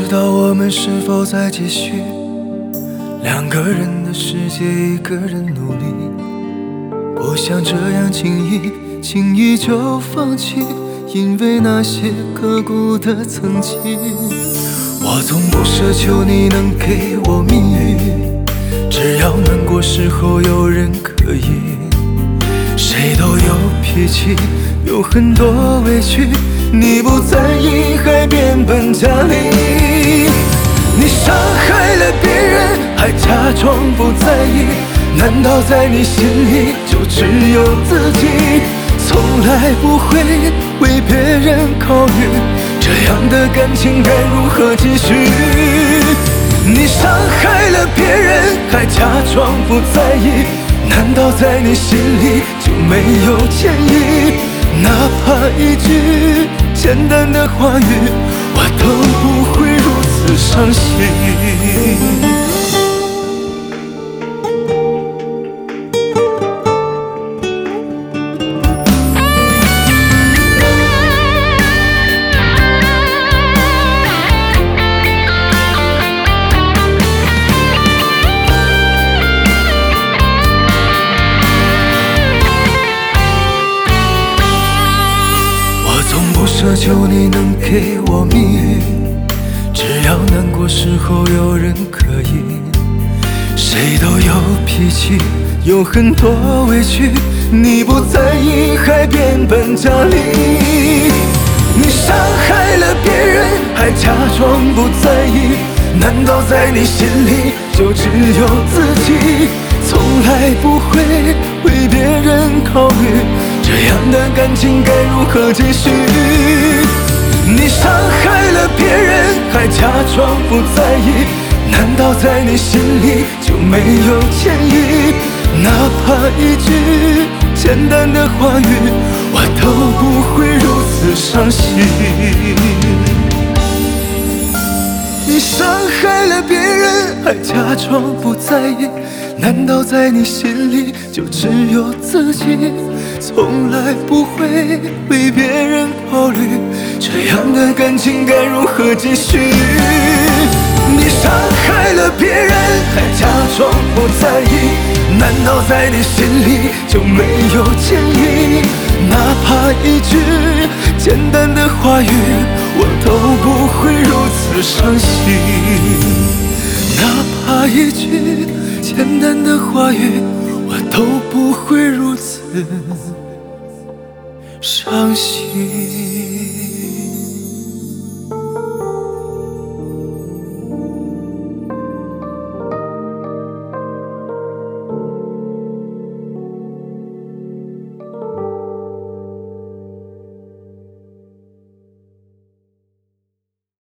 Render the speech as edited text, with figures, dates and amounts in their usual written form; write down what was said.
道我们是否在继续两个人的世界，一个人努力，不想这样轻易就放弃，因为那些刻骨的曾经。我从不奢求你能给我蜜语，只要难过时候有人可以。谁都有脾气，有很多委屈，你不在意还变本加厉。你伤害了别人还假装不在意，难道在你心里就只有自己？从来不会为别人考虑，这样的感情该如何继续？你伤害了别人还假装不在意，难道在你心里就没有歉意？哪怕一句简单的话语，我都不会如此伤心。不奢求你能给我蜜语，只要难过时候有人可以。谁都有脾气，有很多委屈，你不在意还变本加厉。你伤害了别人还假装不在意，难道在你心里就只有自己？从来不会为别人考虑，这样的感情该如何继续？你伤害了别人还假装不在意，难道在你心里就没有歉意？哪怕一句简单的话语，我都不会如此伤心。你伤害了别人还假装不在意，难道在你心里就只有自己？从来不会为别人考虑，这样的感情该如何继续？你伤害了别人还假装不在意，难道在你心里就没有歉意？哪怕一句简单的话语，我都不会如此伤心。哪怕一句简单的话语，我都不会如此伤心。